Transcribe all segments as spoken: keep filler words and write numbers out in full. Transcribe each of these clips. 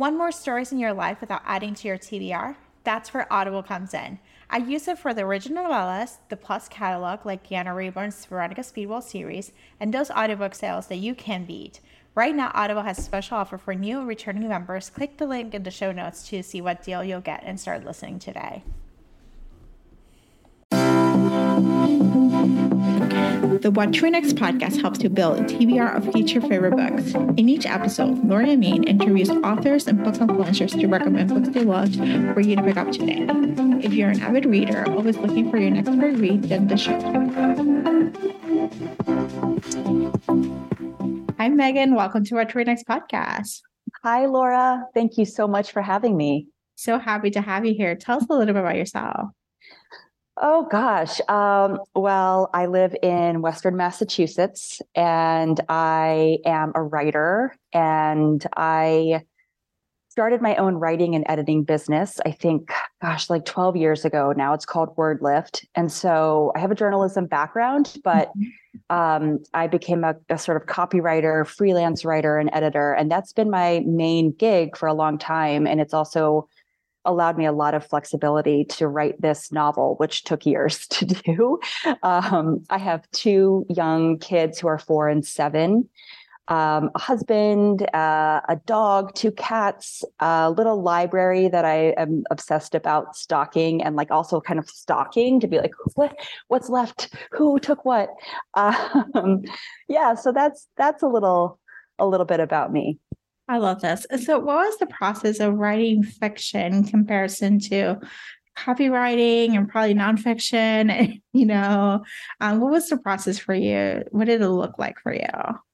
Want more stories in your life without adding to your T B R? That's where Audible comes in. I use it for the original novellas, the Plus catalog like Deanna Rayburn's Veronica Speedwell series, and those audiobook sales that you can beat. Right now, Audible has a special offer for new and returning members. Click the link in the show notes to see what deal you'll get and start listening today. The What to Read Next podcast helps you build a T B R of future favorite books. In each episode, Lori Amin interviews authors and book influencers to recommend books they loved for you to pick up today. If you're an avid reader, always looking for your next great read, then the show. Hi, Megan. Welcome to What to Read Next podcast. Hi, Laura. Thank you so much for having me. So happy to have you here. Tell us a little bit about yourself. Oh, gosh. Um, well, I live in Western Massachusetts, and I am a writer, and I started my own writing and editing business, I think, gosh, like twelve years ago now. It's called WordLift. And so I have a journalism background, but um, I became a, a sort of copywriter, freelance writer, and editor. And that's been my main gig for a long time. And it's also allowed me a lot of flexibility to write this novel, which took years to do. Um, I have two young kids who are four and seven, um, a husband, uh, a dog, two cats, a little library that I am obsessed about stocking, and like also kind of stalking to be like, what, what's left? Who took what? Um, yeah, so that's that's a little a little bit about me. I love this. So what was the process of writing fiction in comparison to copywriting and probably nonfiction? You know, um, what was the process for you? What did it look like for you?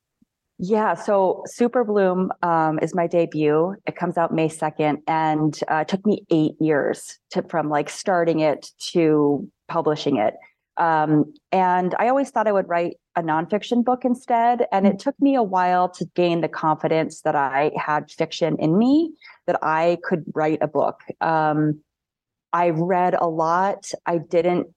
Yeah, so Super Bloom um, is my debut. It comes out May second, and uh, it took me eight years to from like starting it to publishing it. Um, and I always thought I would write a nonfiction book instead. And it took me a while to gain the confidence that I had fiction in me, that I could write a book. Um, I read a lot. I didn't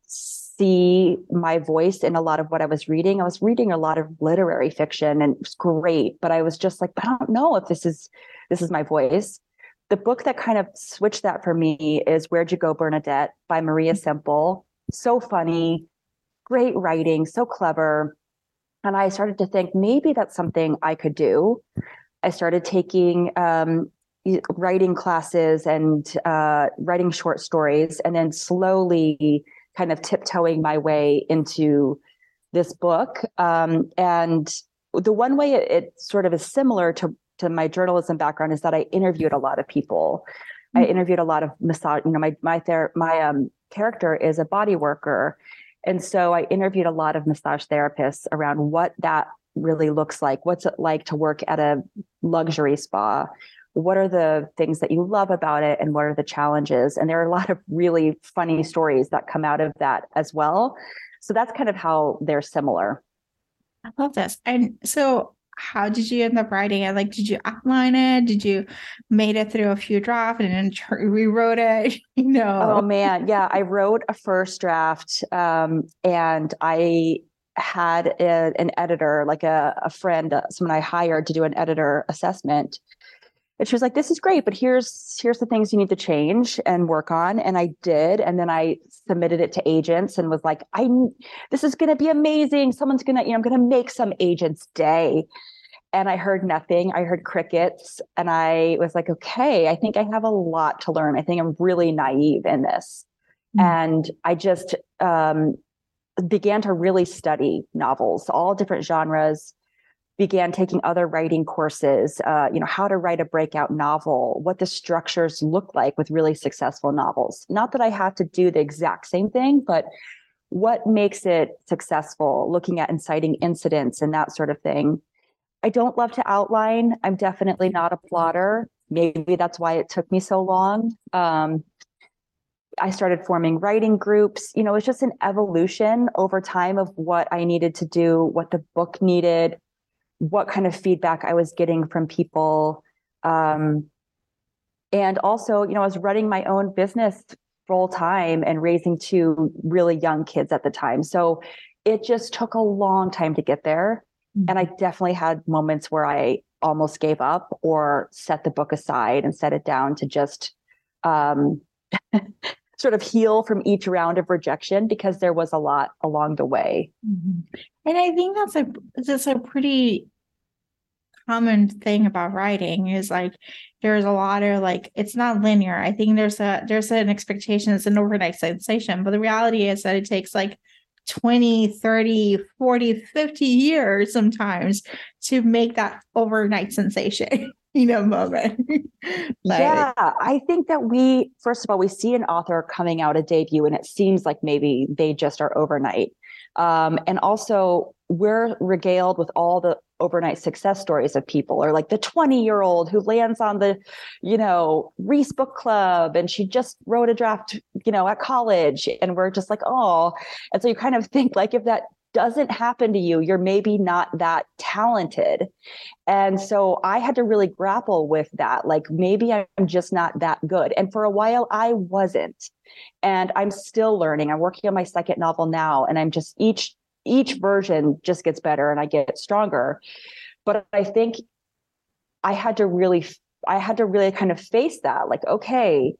see my voice in a lot of what I was reading. I was reading a lot of literary fiction, and it was great, but I was just like, I don't know if this is, this is my voice. The book that kind of switched that for me is Where'd You Go, Bernadette by Maria Semple. So funny, great writing, so clever. And I started to think maybe that's something I could do. I started taking um, writing classes and uh, writing short stories, and then slowly kind of tiptoeing my way into this book. Um, and the one way it, it sort of is similar to, to my journalism background is that I interviewed a lot of people. Mm-hmm. I interviewed a lot of massage, you know, my, my, ther- my um, character is a body worker. And so I interviewed a lot of massage therapists around what that really looks like. What's it like to work at a luxury spa? What are the things that you love about it? And what are the challenges? And there are a lot of really funny stories that come out of that as well. So that's kind of how they're similar. I love this. And so how did you end up writing it? Like, did you outline it? Did you made it through a few drafts and then rewrote it? You know? Oh man. Yeah. I wrote a first draft um, and I had a, an editor, like a, a friend, uh, someone I hired to do an editor assessment. And she was like, this is great, but here's, here's the things you need to change and work on. And I did. And then I submitted it to agents and was like, I, this is going to be amazing. Someone's going to, you know, I'm going to make some agent's day. And I heard nothing. I heard crickets. And I was like, okay, I think I have a lot to learn. I think I'm really naive in this. Mm-hmm. And I just um, began to really study novels, all different genres, began taking other writing courses, uh, you know, how to write a breakout novel, what the structures look like with really successful novels. Not that I had to do the exact same thing, but what makes it successful, looking at inciting incidents and that sort of thing. I don't love to outline. I'm definitely not a plotter. Maybe that's why it took me so long. Um, I started forming writing groups. You know, it's just an evolution over time of what I needed to do, what the book needed, what kind of feedback I was getting from people. Um, and also, you know, I was running my own business full time and raising two really young kids at the time. So it just took a long time to get there. Mm-hmm. And I definitely had moments where I almost gave up or set the book aside and set it down to just um, sort of heal from each round of rejection, because there was a lot along the way. Mm-hmm. And I think that's a that's a pretty common thing about writing is like there's a lot of like it's not linear. I think there's a there's an expectation, it's an overnight sensation, but the reality is that it takes like twenty, thirty, forty, fifty years sometimes to make that overnight sensation, you know, moment. Like, yeah, I think that we, first of all, we see an author coming out a debut and it seems like maybe they just are overnight. Um, and also we're regaled with all the overnight success stories of people, or like the twenty year old who lands on the, you know, Reese book club and she just wrote a draft, you know, at college, and we're just like, oh, and so you kind of think like, if that doesn't happen to you, you're maybe not that talented. And so I had to really grapple with that. Like, maybe I'm just not that good. And for a while I wasn't, and I'm still learning. I'm working on my second novel now, and I'm just each each version just gets better and I get stronger. But I think I had to really, I had to really kind of face that, like, okay,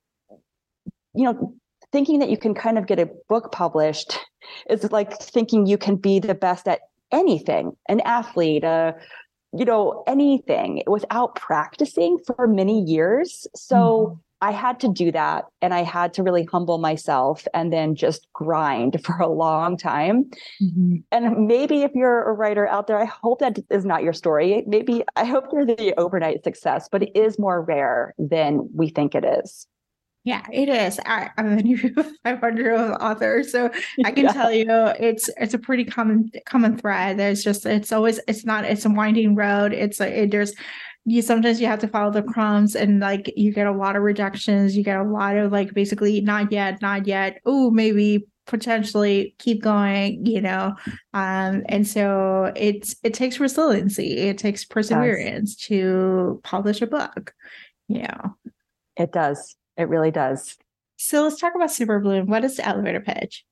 you know, thinking that you can kind of get a book published is like thinking you can be the best at anything, an athlete, uh, you know, anything, without practicing for many years. So mm-hmm. I had to do that, and I had to really humble myself and then just grind for a long time. Mm-hmm. And maybe if you're a writer out there, I hope that is not your story. Maybe I hope you're the overnight success, but it is more rare than we think it is. Yeah, it is. I, I'm a new five hundred author, so I can yeah. tell you it's it's a pretty common common thread. There's just it's always it's not it's a winding road. It's a it, there's you sometimes you have to follow the crumbs, and like you get a lot of rejections. You get a lot of like basically not yet, not yet. Oh, maybe potentially keep going. You know, um, and so it's it takes resiliency. It takes perseverance yes. to publish a book. You know, it does. It really does. So let's talk about Super Bloom. What is the elevator pitch?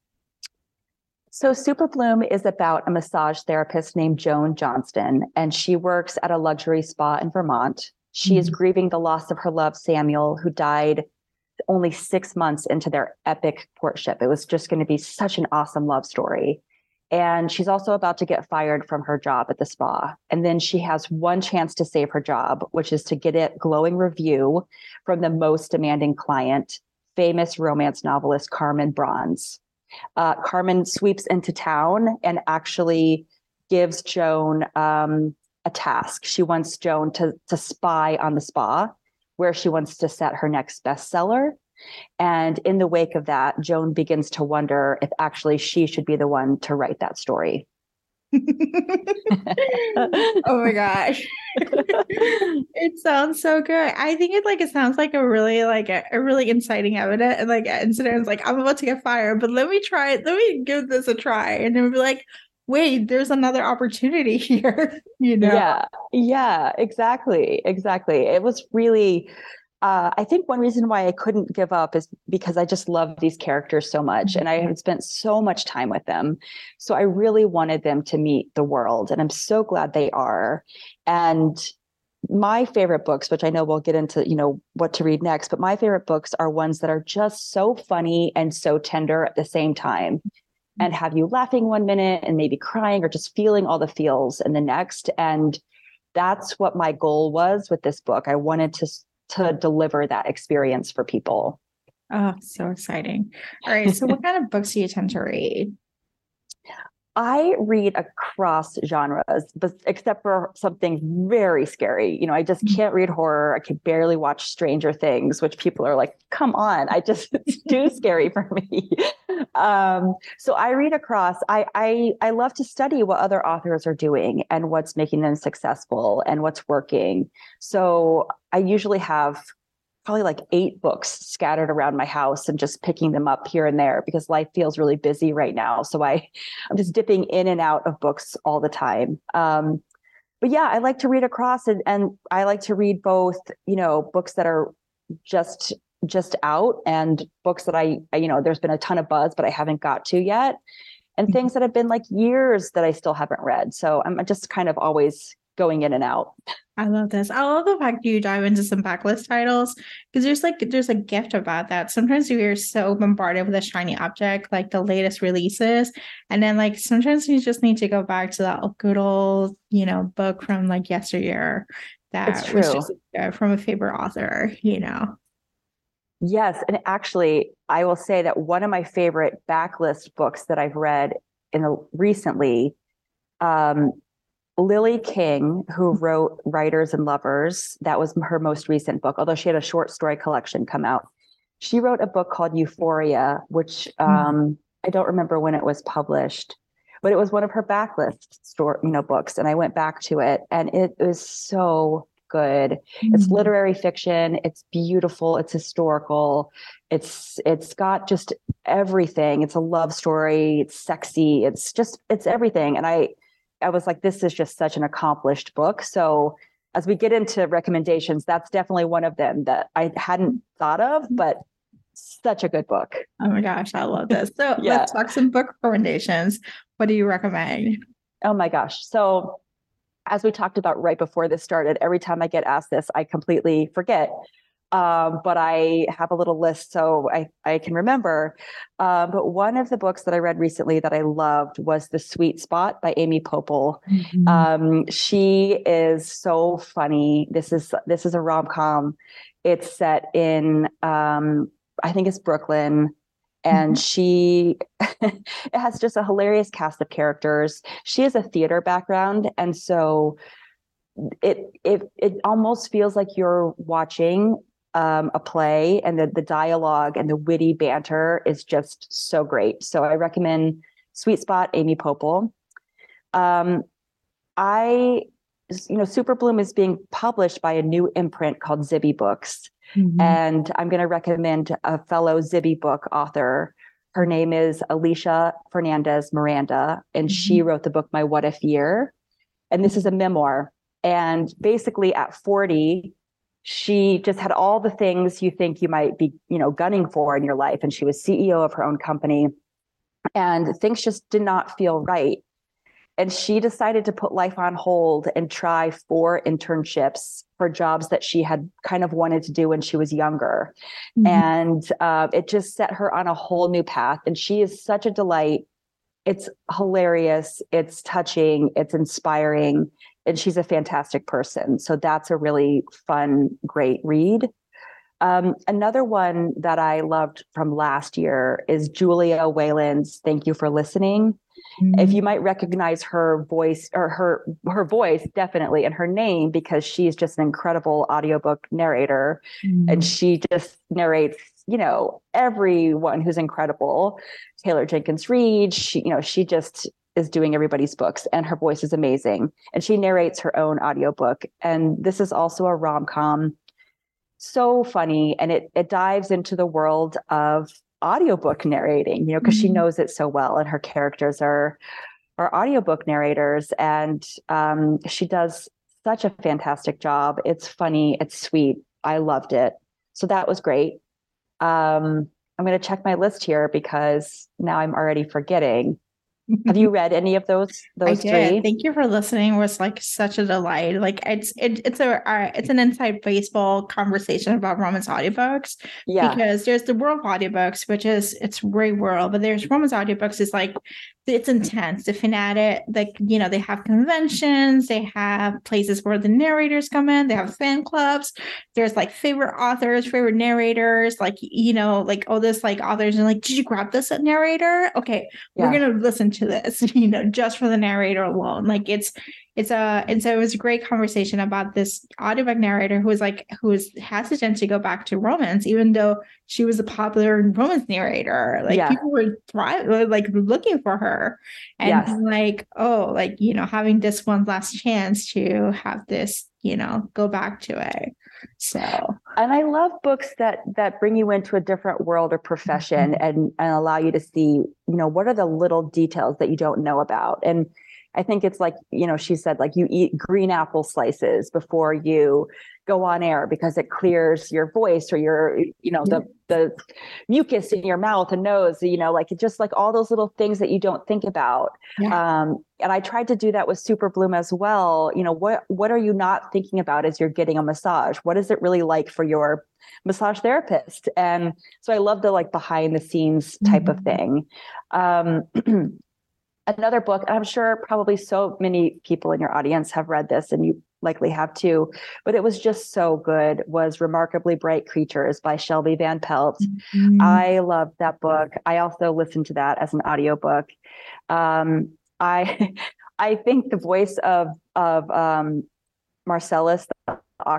So Super Bloom is about a massage therapist named Joan Johnston, and she works at a luxury spa in Vermont. She mm-hmm. is grieving the loss of her love, Samuel, who died only six months into their epic courtship. It was just going to be such an awesome love story. And she's also about to get fired from her job at the spa. And then she has one chance to save her job, which is to get a glowing review from the most demanding client, famous romance novelist Carmen Bronze. Uh, Carmen sweeps into town and actually gives Joan um, a task. She wants Joan to, to spy on the spa, where she wants to set her next bestseller. And in the wake of that, Joan begins to wonder if actually she should be the one to write that story. Oh my gosh. It sounds so good. I think it like it sounds like a really like a, a really inciting evidence and like incident. It's like, I'm about to get fired, but let me try it. Let me give this a try. And then we'll be like, wait, there's another opportunity here. You know? Yeah. Yeah, exactly. Exactly. It was really Uh, I think one reason why I couldn't give up is because I just love these characters so much, and I had spent so much time with them. So I really wanted them to meet the world, and I'm so glad they are. And my favorite books, which I know we'll get into, you know, what to read next, but my favorite books are ones that are just so funny and so tender at the same time, and have you laughing one minute and maybe crying or just feeling all the feels in the next. And that's what my goal was with this book. I wanted to to deliver that experience for people. Oh, so exciting. All right. So what kind of books do you tend to read? I read across genres, but except for something very scary. You know, I just can't read horror. I can barely watch Stranger Things, which people are like, come on, I just, it's too scary for me. Um, so I read across. I, I, I love to study what other authors are doing and what's making them successful and what's working. So I usually have probably like eight books scattered around my house and just picking them up here and there because life feels really busy right now. So I, I'm just dipping in and out of books all the time. Um, but yeah, I like to read across, and, and I like to read both, you know, books that are just, just out and books that I, I, you know, there's been a ton of buzz, but I haven't got to yet. And things that have been like years that I still haven't read. So I'm just kind of always going in and out. I love this. I love the fact you dive into some backlist titles because there's like there's a gift about that. Sometimes we are so bombarded with a shiny object, like the latest releases, and then like sometimes you just need to go back to that good old, you know, book from like yesteryear It's that was true. just uh, from a favorite author, you know. Yes. And actually, I will say that one of my favorite backlist books that I've read in the recently, um, Lily King, who wrote Writers and Lovers, that was her most recent book, although she had a short story collection come out. She wrote a book called Euphoria, which um, I don't remember when it was published, but it was one of her backlist store, you know, books. And I went back to it, and it was so good. It's Mm. literary fiction. It's beautiful. It's historical. It's it's got just everything. It's a love story. It's sexy. It's just it's everything. And I I was like, this is just such an accomplished book. So as we get into recommendations, that's definitely one of them that I hadn't thought of, but such a good book. Oh my gosh, I love this. So Yeah. let's talk some book recommendations. What do you recommend? Oh my gosh. So as we talked about right before this started, every time I get asked this, I completely forget. Um, but I have a little list so I, I can remember. Um, but one of the books that I read recently that I loved was The Sweet Spot by Amy Pople. Mm-hmm. Um, she is so funny. This is this is a rom-com. It's set in um, I think it's Brooklyn. And she it has just a hilarious cast of characters. She has a theater background, and so it it it almost feels like you're watching um, a play, and the the dialogue and the witty banter is just so great. So I recommend Sweet Spot, Amy Pople. Um, I, you know, Super Bloom is being published by a new imprint called Zibby Books. Mm-hmm. And I'm going to recommend a fellow Zibby book author. Her name is Alicia Fernandez Miranda, and mm-hmm. she wrote the book My What If Year. And this is a memoir. And basically at forty, she just had all the things you think you might be, you know, gunning for in your life. And she was C E O of her own company, and things just did not feel right. And she decided to put life on hold and try four internships for jobs that she had kind of wanted to do when she was younger. Mm-hmm. And uh, it just set her on a whole new path. And she is such a delight. It's hilarious. It's touching. It's inspiring. And she's a fantastic person. So that's a really fun, great read. Um, another one that I loved from last year is Julia Whalen's Thank You for Listening. Mm-hmm. If you might recognize her voice or her her voice, definitely, and her name, because she's just an incredible audiobook narrator. Mm-hmm. And she just narrates, you know, everyone who's incredible. Taylor Jenkins Reid, she, you know, she just is doing everybody's books, and her voice is amazing. And she narrates her own audiobook. And this is also a rom-com. So funny, and it it dives into the world of audiobook narrating, you know, because mm-hmm. she knows it so well, and her characters are are audiobook narrators, and um, she does such a fantastic job. It's funny, it's sweet. I loved it. So that was great. Um, I'm going to check my list here because now I'm already forgetting. Have you read any of those? Those I did. three? Thank you for listening. It was like such a delight. Like it's it, it's a uh, it's an inside baseball conversation about romance audiobooks. Yeah. Because there's the world of audiobooks, which is it's a great world, but there's romance audiobooks. Is like it's intense. The fanatic, like you know, they have conventions, they have places where the narrators come in, they have fan clubs. There's like favorite authors, favorite narrators, like you know, like all this like authors and like, did you grab this narrator? Okay, yeah. We're gonna listen to this, you know, just for the narrator alone. Like it's it's a and so it was a great conversation about this audiobook narrator who was like who was hesitant to go back to romance, even though she was a popular romance narrator. Like yeah. people were thriving, like looking for her. And yes. like, oh, like, you know, having this one last chance to have this, you know, go back to it. So and I love books that that bring you into a different world or profession mm-hmm. and, and allow you to see, you know, what are the little details that you don't know about. And I think it's like, you know, she said, like you eat green apple slices before you, go on air because it clears your voice or your, you know, the, the mucus in your mouth and nose, you know, like it just like all those little things that you don't think about. Yeah. Um, and I tried to do that with Super Bloom as well. You know, what, what are you not thinking about as you're getting a massage? What is it really like for your massage therapist? And so I love the like behind the scenes type mm-hmm. of thing. Um, another book, I'm sure probably so many people in your audience have read this and you likely have too, but it was just so good, was Remarkably Bright Creatures by Shelby Van Pelt. Mm-hmm. I loved that book. I also listened to that as an audiobook. Um, I I think the voice of of um, Marcellus the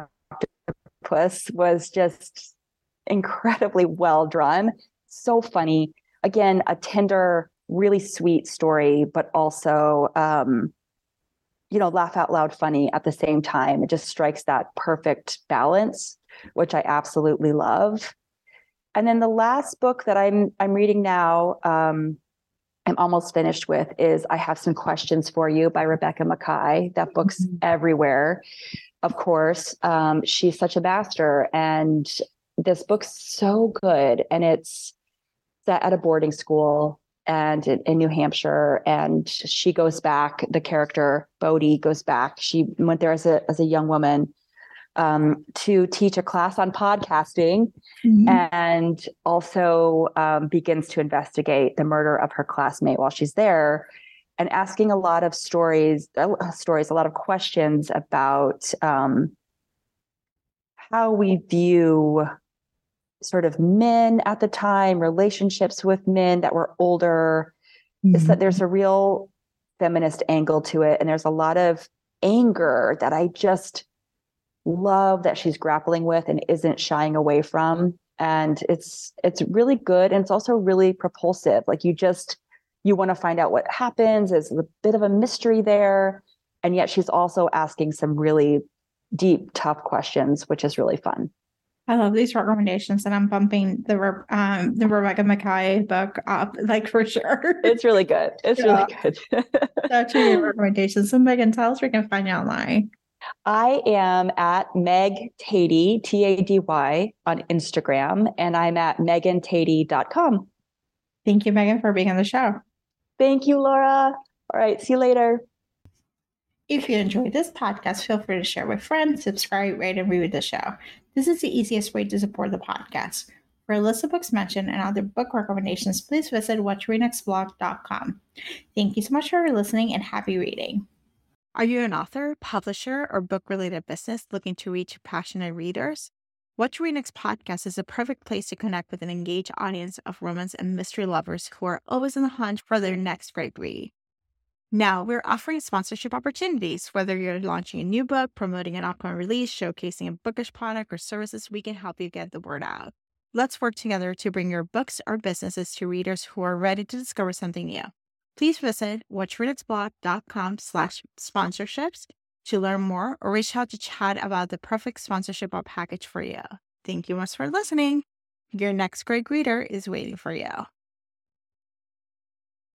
octopus was just incredibly well drawn, so funny. Again, a tender, really sweet story, but also um, you know, laugh out loud funny at the same time. It just strikes that perfect balance, which I absolutely love. And then the last book that I'm I'm reading now, um, I'm almost finished with, is I Have Some Questions for You by Rebecca Makkai. That book's mm-hmm. everywhere, of course. Um, she's such a master, and this book's so good. And it's set at a boarding school and in, in New Hampshire. And she goes back, the character Bodhi goes back. She went there as a as a young woman um, to teach a class on podcasting, mm-hmm. and also um, begins to investigate the murder of her classmate while she's there, and asking a lot of stories, uh, stories, a lot of questions about um, how we view sort of men at the time, relationships with men that were older. Mm-hmm. Is that there's a real feminist angle to it. And there's a lot of anger that I just love that she's grappling with and isn't shying away from. And it's, it's really good. And it's also really propulsive. Like you just, you want to find out what happens. There's a bit of a mystery there. And yet she's also asking some really deep, tough questions, which is really fun. I love these recommendations, and I'm bumping the um the Rebecca Makkai book up, like for sure. It's really good. It's yeah. really good. Such a good recommendation. So Megan, tell us where we can find you online. I am at Meg Tady, T A D Y, on Instagram, and I'm at megan tady dot com. Thank you, Megan, for being on the show. Thank you, Laura. All right, see you later. If you enjoyed this podcast, feel free to share with friends, subscribe, rate, and review the show. This is the easiest way to support the podcast. For a list of books mentioned and other book recommendations, please visit what to read next blog dot com. Thank you so much for listening and happy reading. Are you an author, publisher, or book-related business looking to reach passionate readers? What to Read Next podcast is a perfect place to connect with an engaged audience of romance and mystery lovers who are always on the hunt for their next great read. Now, we're offering sponsorship opportunities. Whether you're launching a new book, promoting an upcoming release, showcasing a bookish product or services, we can help you get the word out. Let's work together to bring your books or businesses to readers who are ready to discover something new. Please visit what to read next blog dot com slash sponsorships to learn more, or reach out to chat about the perfect sponsorship or package for you. Thank you much for listening. Your next great reader is waiting for you.